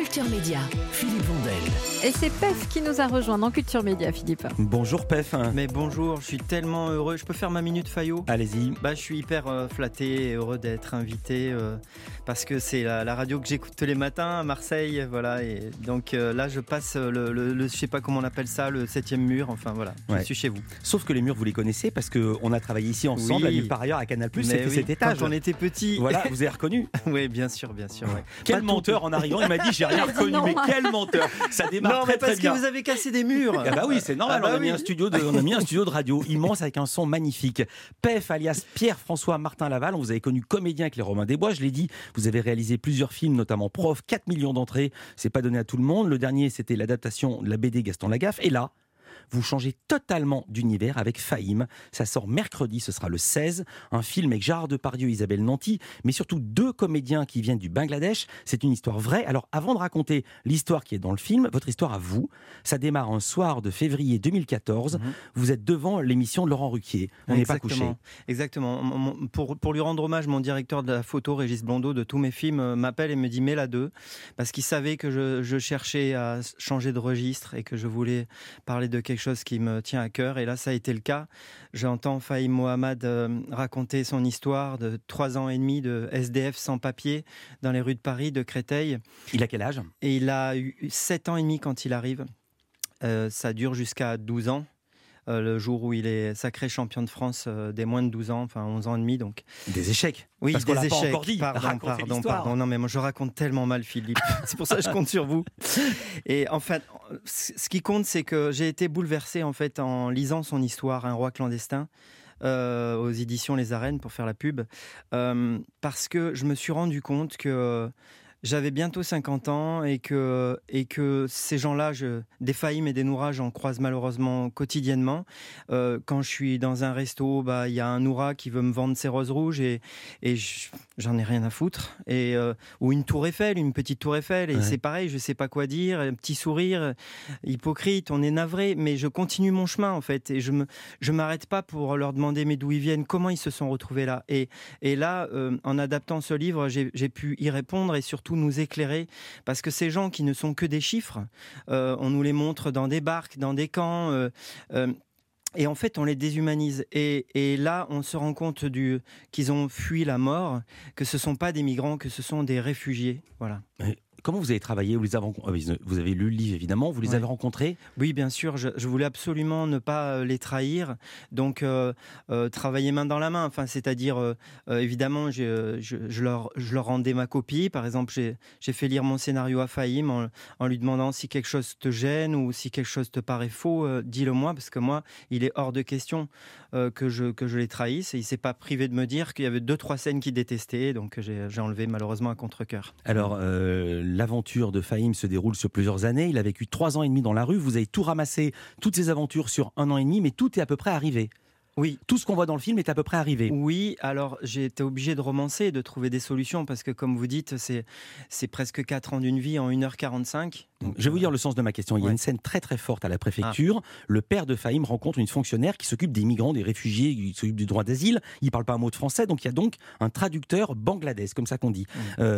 Culture Média, Philippe Vandel. Et c'est Pef qui nous a rejoint dans Culture Média, Philippe. Bonjour Pef. Mais bonjour, je suis tellement heureux. Je peux faire ma minute Fayot ? Allez-y. Je suis hyper flatté et heureux d'être invité parce que c'est la radio que j'écoute tous les matins à Marseille, voilà. Et donc là, je passe le je sais pas comment on appelle ça, le 7e mur. Enfin voilà, je suis chez vous. Sauf que les murs, vous les connaissez parce que on a travaillé ici ensemble, à nulle part ailleurs à Canal+. C'était cet étage. Quand on était petit. Voilà, vous avez reconnu ? Oui, bien sûr. Ouais. Quel menteur en arrivant, il m'a dit j'ai rien reconnu, mais quel menteur. Ça démarre très bien. Parce que vous avez cassé des murs. Ah bah oui, c'est normal. On a mis un studio de radio immense avec un son magnifique. Pef, alias Pierre-François Martin Laval, on vous avez connu comédien avec les Robins des Bois, je l'ai dit. Vous avez réalisé plusieurs films, notamment Prof, 4 millions d'entrées. C'est pas donné à tout le monde. Le dernier, c'était l'adaptation de la BD Gaston Lagaffe. Et là, vous changez totalement d'univers avec Fahim. Ça sort mercredi, ce sera le 16. Un film avec Gérard Depardieu et Isabelle Nanty, mais surtout 2 comédiens qui viennent du Bangladesh. C'est une histoire vraie. Alors, avant de raconter l'histoire qui est dans le film, votre histoire à vous, ça démarre un soir de février 2014. Vous êtes devant l'émission de Laurent Ruquier. On n'est pas couché. Exactement. Pour lui rendre hommage, mon directeur de la photo, Régis Blondeau, de tous mes films, m'appelle et me dit « mets-la 2 » parce qu'il savait que je cherchais à changer de registre et que je voulais parler de quelque chose qui me tient à cœur, et là ça a été le cas. J'entends Fahim Mohamed raconter son histoire de 3 ans et demi de SDF sans papier dans les rues de Paris, de Créteil. Il a quel âge ? Et il a eu 7 ans et demi quand il arrive. Ça dure jusqu'à 12 ans. Le jour où il est sacré champion de France des moins de 12 ans, enfin 11 ans et demi donc. Des échecs. Oui, parce des qu'on l'a échecs. Pas encore dit. Pardon. Non, mais moi je raconte tellement mal, Philippe. C'est pour ça que je compte sur vous. Et en fait, ce qui compte, c'est que j'ai été bouleversé en fait en lisant son histoire, Un roi clandestin. Aux éditions Les Arènes pour faire la pub, parce que je me suis rendu compte que j'avais bientôt 50 ans et que ces gens-là, des Fahim et des Noura, j'en croise malheureusement quotidiennement. Quand je suis dans un resto, il y a un Noura qui veut me vendre ses roses rouges et j'en ai rien à foutre. Ou une tour Eiffel, une petite tour Eiffel, et c'est pareil, je sais pas quoi dire, un petit sourire, hypocrite, on est navré, mais je continue mon chemin en fait, et je m'arrête pas pour leur demander mais d'où ils viennent, comment ils se sont retrouvés là. Et là, en adaptant ce livre, j'ai pu y répondre et surtout nous éclairer, parce que ces gens qui ne sont que des chiffres, on nous les montre dans des barques, dans des camps, et en fait on les déshumanise, et là on se rend compte qu'ils ont fui la mort, que ce ne sont pas des migrants, que ce sont des réfugiés, voilà. Comment vous avez travaillé ? Vous avez lu le livre évidemment, vous les avez rencontrés ? Oui, bien sûr, je voulais absolument ne pas les trahir, donc travailler main dans la main, c'est-à-dire évidemment je leur rendais ma copie. Par exemple, j'ai fait lire mon scénario à Fahim en lui demandant si quelque chose te gêne ou si quelque chose te paraît faux, dis-le moi, parce que moi, il est hors de question que je les trahisse, et il ne s'est pas privé de me dire qu'il y avait 2-3 scènes qu'il détestait, donc j'ai enlevé malheureusement à contre-cœur. Alors, l'aventure de Fahim se déroule sur plusieurs années. Il a vécu 3 ans et demi dans la rue. Vous avez tout ramassé, toutes ces aventures sur 1 an et demi, mais tout est à peu près arrivé. Oui. Tout ce qu'on voit dans le film est à peu près arrivé. Oui, alors j'ai été obligé de romancer et de trouver des solutions, parce que comme vous dites, c'est presque 4 ans d'une vie en 1h45. Donc, je vais vous dire le sens de ma question. Il y a une scène très très forte à la préfecture. Le père de Fahim rencontre une fonctionnaire qui s'occupe des migrants, des réfugiés, qui s'occupe du droit d'asile. Il ne parle pas un mot de français, donc il y a donc un traducteur bangladais, comme ça qu'on dit.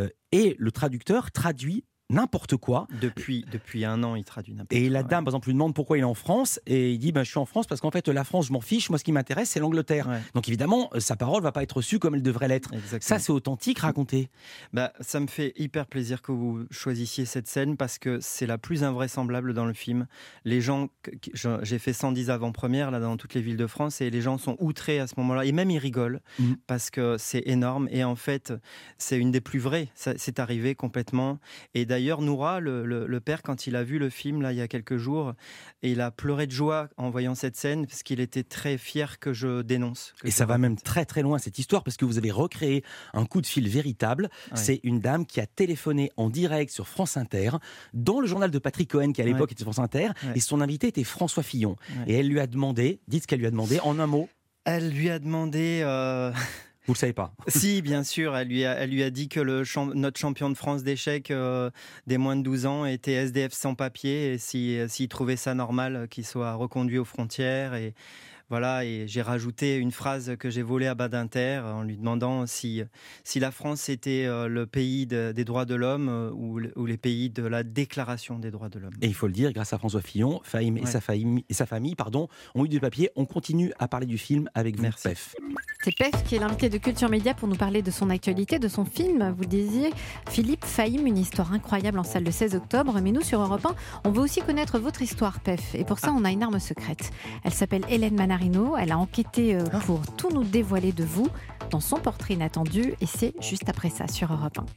Et le traducteur traduit n'importe quoi. Depuis 1 an, il traduit n'importe quoi. Et la dame, par exemple, lui demande pourquoi il est en France, et il dit je suis en France parce qu'en fait la France, je m'en fiche, moi ce qui m'intéresse c'est l'Angleterre. Donc évidemment, sa parole va pas être reçue comme elle devrait l'être. Exactement. Ça, c'est authentique, raconté. Ça me fait hyper plaisir que vous choisissiez cette scène, parce que c'est la plus invraisemblable dans le film. Les gens, j'ai fait 110 avant-premières là dans toutes les villes de France, et les gens sont outrés à ce moment-là, et même ils rigolent parce que c'est énorme, et en fait c'est une des plus vraies. C'est arrivé complètement. Et d'ailleurs Noura, le père, quand il a vu le film là il y a quelques jours, il a pleuré de joie en voyant cette scène, parce qu'il était très fier que je dénonce. Et ça va même très très loin cette histoire, parce que vous avez recréé un coup de fil véritable. C'est une dame qui a téléphoné en direct sur France Inter, dans le journal de Patrick Cohen, qui à l'époque était sur France Inter, et son invité était François Fillon. Et elle lui a demandé, dites ce qu'elle lui a demandé en un mot. Elle lui a demandé... Vous le savez pas? Si, bien sûr. Elle lui a dit que notre champion de France d'échecs des moins de 12 ans était SDF sans papier, et s'il trouvait ça normal qu'il soit reconduit aux frontières. Et Voilà, et j'ai rajouté une phrase que j'ai volée à Badinter en lui demandant si la France était le pays des droits de l'homme ou les pays de la Déclaration des droits de l'homme. Et il faut le dire, grâce à François Fillon, Fahim et sa famille ont eu du papier. On continue à parler du film avec vous, Merci. Pef. C'est Pef qui est l'invité de Culture Média pour nous parler de son actualité, de son film. Vous le disiez, Philippe, Fahim, une histoire incroyable en salle le 16 octobre. Mais nous, sur Europe 1, on veut aussi connaître votre histoire, Pef. Et pour ça, on a une arme secrète. Elle s'appelle Hélène Manarino. Elle a enquêté pour tout nous dévoiler de vous dans son portrait inattendu. Et c'est juste après ça, sur Europe 1.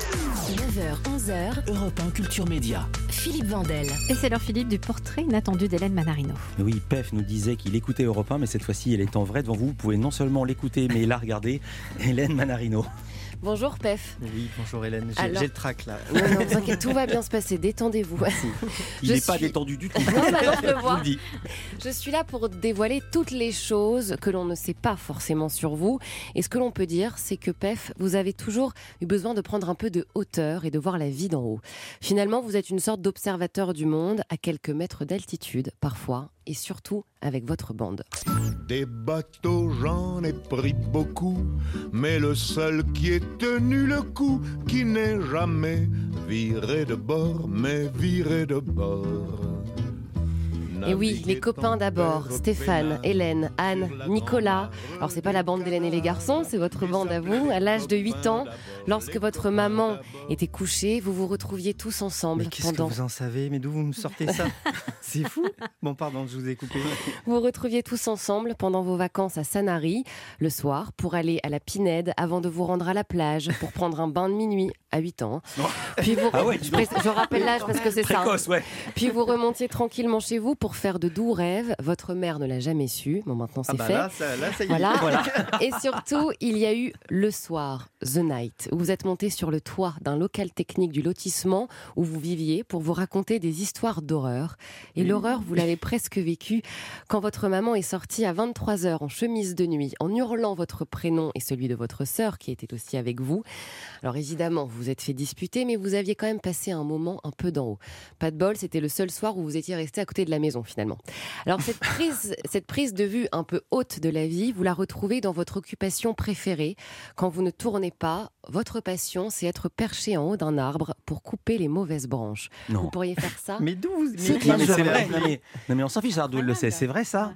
9h, 11h, Europe 1 Culture Média. Philippe Vandel. Et c'est l'heure, Philippe, du portrait inattendu d'Hélène Manarino. Oui, Pef nous disait qu'il écoutait Europe 1, mais cette fois-ci, elle est en vrai devant vous. Vous pouvez non seulement l'écouter, mais la regarder. Hélène Manarino. Bonjour Pef. Oui, bonjour Hélène, j'ai le trac là. Non, vous inquiétez, tout va bien se passer, détendez-vous. Il n'est pas détendu du tout. Non, maintenant je le Je vous vois. le dis. Je suis là pour dévoiler toutes les choses que l'on ne sait pas forcément sur vous. Et ce que l'on peut dire, c'est que Pef, vous avez toujours eu besoin de prendre un peu de hauteur et de voir la vie d'en haut. Finalement, vous êtes une sorte d'observateur du monde à quelques mètres d'altitude, parfois, et surtout avec votre bande. Des bateaux, j'en ai pris beaucoup, mais le seul qui ait tenu le coup, qui n'est jamais viré de bord, mais viré de bord. Et oui, les copains d'abord, Stéphane, Hélène, Anne, Nicolas. Alors c'est pas la bande d'Hélène et les garçons, c'est votre bande à vous. À l'âge de 8 ans, lorsque votre maman était couchée, vous vous retrouviez tous ensemble Mais qu'est-ce pendant... que vous en savez? Mais d'où vous me sortez ça? C'est fou. Bon, pardon, je vous ai coupé. Vous vous retrouviez tous ensemble pendant vos vacances à Sanary, le soir, pour aller à la Pinède, avant de vous rendre à la plage, pour prendre un bain de minuit, à 8 ans. Puis vous... Ah ouais, dis donc. je rappelle l'âge parce que c'est ça. Précoce, ouais. Puis vous remontiez tranquillement chez vous pour faire de doux rêves. Votre mère ne l'a jamais su. Bon, maintenant c'est fait. Là, ça y est. Voilà. Et surtout, il y a eu le soir, The Night, où vous êtes monté sur le toit d'un local technique du lotissement où vous viviez pour vous raconter des histoires d'horreur. Et l'horreur, vous l'avez presque vécue quand votre maman est sortie à 23h en chemise de nuit, en hurlant votre prénom et celui de votre sœur qui était aussi avec vous. Alors évidemment, vous vous êtes fait disputer, mais vous aviez quand même passé un moment un peu d'en haut. Pas de bol, c'était le seul soir où vous étiez resté à côté de la maison finalement. Alors cette prise de vue un peu haute de la vie, vous la retrouvez dans votre occupation préférée. Quand vous ne tournez pas, votre passion, c'est être perché en haut d'un arbre pour couper les mauvaises branches. Non. Vous pourriez faire ça? Mais d'où vous... C'est Non, mais bien c'est joué. vrai. Non, mais on s'en fiche, Ardou le sait. C'est vrai, ça?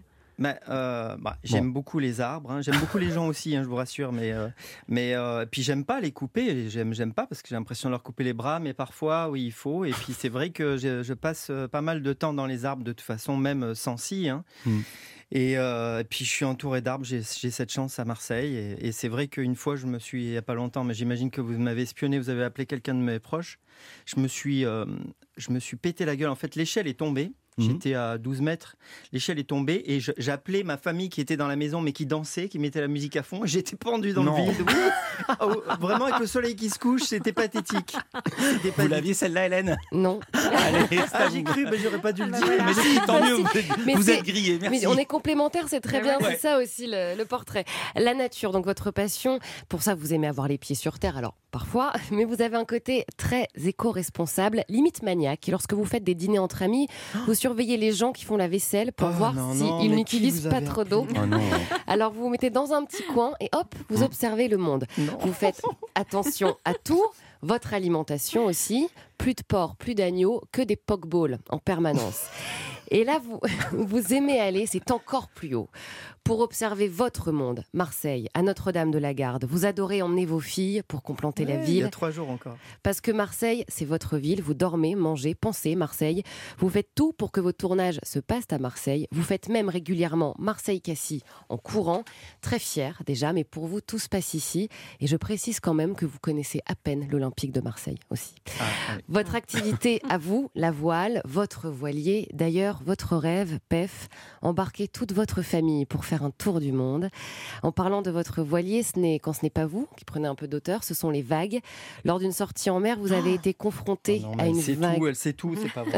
J'aime beaucoup les arbres, hein. J'aime beaucoup les gens aussi, hein, je vous rassure, mais puis j'aime pas les couper, j'aime pas parce que j'ai l'impression de leur couper les bras, mais parfois oui il faut, et puis c'est vrai que je passe pas mal de temps dans les arbres de toute façon, même sans scie, hein. Et puis je suis entouré d'arbres, j'ai cette chance à Marseille, et c'est vrai qu'une fois je me suis, il y a pas longtemps, mais j'imagine que vous m'avez espionné, vous avez appelé quelqu'un de mes proches, je me suis pété la gueule, en fait l'échelle est tombée. J'étais à 12 mètres, l'échelle est tombée et j'appelais ma famille qui était dans la maison mais qui dansait, qui mettait la musique à fond. J'étais pendu dans le vide. Oui. Vraiment avec le soleil qui se couche, c'était pathétique. Vous l'aviez celle-là, Hélène? Non. Allez, J'ai cru, mais j'aurais pas dû le dire. Mais si, tant mieux, Mais vous c'est- êtes grillé, merci. Mais on est complémentaires, c'est très bien, ouais. c'est ça aussi le portrait. La nature, donc votre passion, pour ça vous aimez avoir les pieds sur terre, alors parfois, mais vous avez un côté très éco-responsable, limite maniaque. Et lorsque vous faites des dîners entre amis, vous surveillez les gens qui font la vaisselle pour voir s'ils n'utilisent pas trop d'eau. Oh non. Alors vous vous mettez dans un petit coin et hop, vous observez le monde. Vous faites attention à tout, votre alimentation aussi, plus de porc, plus d'agneaux, que des pokeballs en permanence. Et là, vous aimez aller, c'est encore plus haut, pour observer votre monde, Marseille, à Notre-Dame-de-la-Garde. Vous adorez emmener vos filles pour complanter la Il y ville. a 3 jours encore. Parce que Marseille, c'est votre ville. Vous dormez, mangez, pensez Marseille. Vous faites tout pour que vos tournages se passent à Marseille. Vous faites même régulièrement Marseille-Cassis en courant. Très fier déjà, mais pour vous, tout se passe ici. Et je précise quand même que vous connaissez à peine l'Olympique de Marseille aussi. Oui. Votre activité à vous, la voile, votre voilier. D'ailleurs, votre rêve, Pef, embarquer toute votre famille pour faire un tour du monde. En parlant de votre voilier, quand ce n'est pas vous qui prenez un peu d'auteur, ce sont les vagues. Lors d'une sortie en mer, vous avez été confronté à une vague. Elle sait tout, c'est pas vrai.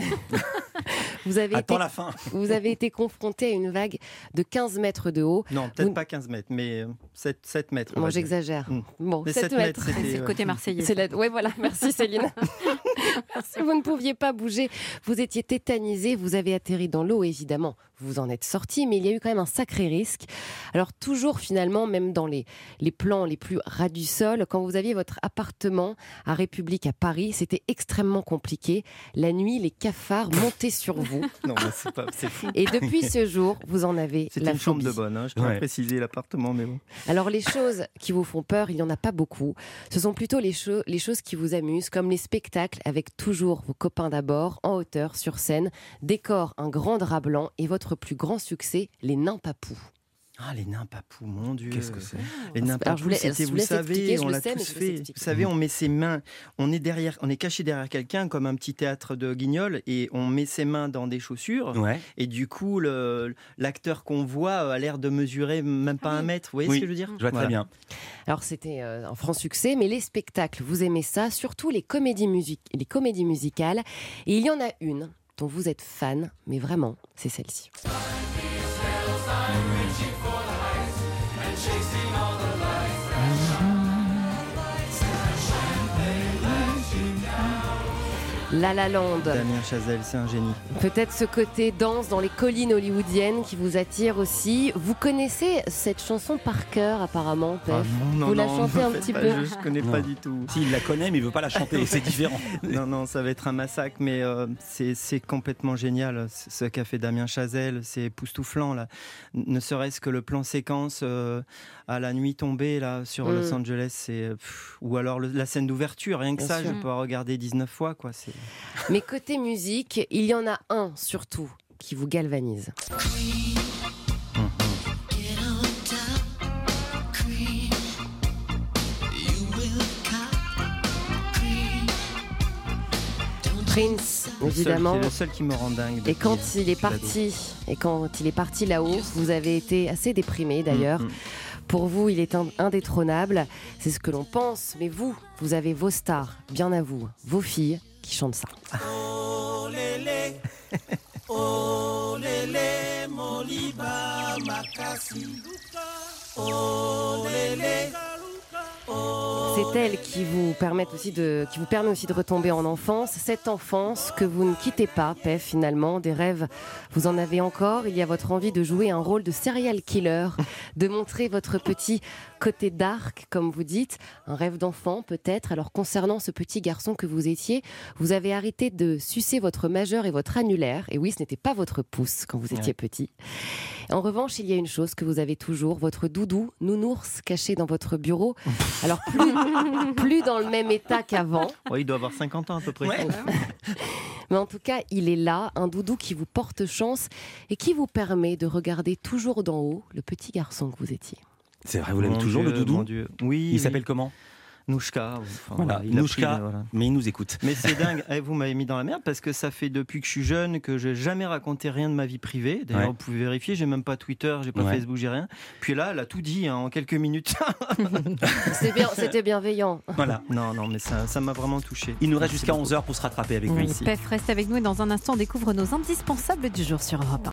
Attends la fin. Vous avez été confronté à une vague de 15 mètres de haut. Non, peut-être pas 15 mètres, mais 7 mètres. Moi, j'exagère. Bon, Mais 7 7 mètres, mètres. c'était, C'est le côté marseillais. Ouais, voilà. Merci Céline. Si vous ne pouviez pas bouger, vous étiez tétanisé, vous avez atterri dans l'eau, évidemment. Vous en êtes sorti, mais il y a eu quand même un sacré risque. Alors toujours finalement, même dans les plans les plus ras du sol, quand vous aviez votre appartement à République à Paris, c'était extrêmement compliqué. La nuit, les cafards montaient sur vous. Non, mais c'est fou. Et depuis ce jour, vous en avez C'était la une chambre phobie. de bonne, hein, je tiens à préciser l'appartement, mais bon. Alors les choses qui vous font peur, il n'y en a pas beaucoup. Ce sont plutôt les choses qui vous amusent, comme les spectacles avec toujours vos copains d'abord, en hauteur, sur scène, décor, un grand drap blanc et votre plus grand succès, les nains papous. Ah, les nains papous, mon Dieu. Qu'est-ce que c'est ? Les nains Alors, papous, c'était, vous savez, on l'a tous fait. Vous savez, on met ses mains, on est caché derrière quelqu'un comme un petit théâtre de Guignol et on met ses mains dans des chaussures. Ouais. Et du coup, l'acteur qu'on voit a l'air de mesurer même pas 1 mètre. Vous voyez ce que je veux dire ? Je vois très bien. Alors c'était un franc succès, mais les spectacles, vous aimez ça, surtout les comédies musicales. Et il y en a une dont vous êtes fan, mais vraiment, c'est celle-ci. La La Land. Damien Chazelle, c'est un génie. Peut-être ce côté danse dans les collines hollywoodiennes qui vous attire aussi. Vous connaissez cette chanson par cœur apparemment, Pef. Vous la chantez un petit peu. Je connais pas du tout. Si, il la connaît, mais il veut pas la chanter, c'est différent. Non, ça va être un massacre, mais c'est complètement génial. Ce qu'a fait Damien Chazelle, c'est époustouflant, là. Ne serait-ce que le plan séquence à la nuit tombée là, sur Los Angeles, ou alors la scène d'ouverture, rien que Bien ça, sûr. je peux regarder 19 fois. Quoi. Mais côté musique, il y en a un surtout qui vous galvanise. Prince, évidemment. C'est le seul qui me rend dingue. Et quand il est parti là-haut, vous avez été assez déprimé d'ailleurs. Pour vous, il est indétrônable. C'est ce que l'on pense. Mais vous avez vos stars, bien à vous, vos filles qui chantent ça. Oh lélé, oh lélé, moliba makasi. Oh lélé. C'est elle qui vous permet aussi de retomber en enfance. Cette enfance que vous ne quittez pas, Pef, finalement. Des rêves, vous en avez encore. Il y a votre envie de jouer un rôle de serial killer, de montrer votre petit côté dark, comme vous dites. Un rêve d'enfant, peut-être. Alors, concernant ce petit garçon que vous étiez, vous avez arrêté de sucer votre majeur et votre annulaire. Et oui, ce n'était pas votre pouce quand vous étiez petit. En revanche, il y a une chose que vous avez toujours, votre doudou, nounours, caché dans votre bureau. Alors, plus dans le même état qu'avant. Il doit avoir 50 ans à peu près. Ouais. Mais en tout cas, il est là, un doudou qui vous porte chance et qui vous permet de regarder toujours d'en haut le petit garçon que vous étiez. C'est vrai, vous l'aimez toujours, le doudou ? Mon Dieu. Oui. Il s'appelle comment ? Nouchka. Voilà, Nouchka, mais il nous écoute. Mais c'est dingue, vous m'avez mis dans la merde parce que ça fait depuis que je suis jeune que je n'ai jamais raconté rien de ma vie privée. D'ailleurs, vous pouvez vérifier, j'ai même pas Twitter, j'ai pas Facebook, j'ai rien. Puis là, elle a tout dit en quelques minutes. C'était bienveillant. Voilà. Non, mais ça m'a vraiment touché. Il nous reste jusqu'à 11h pour se rattraper avec lui. Pef reste avec nous et dans un instant, on découvre nos indispensables du jour sur Europe 1.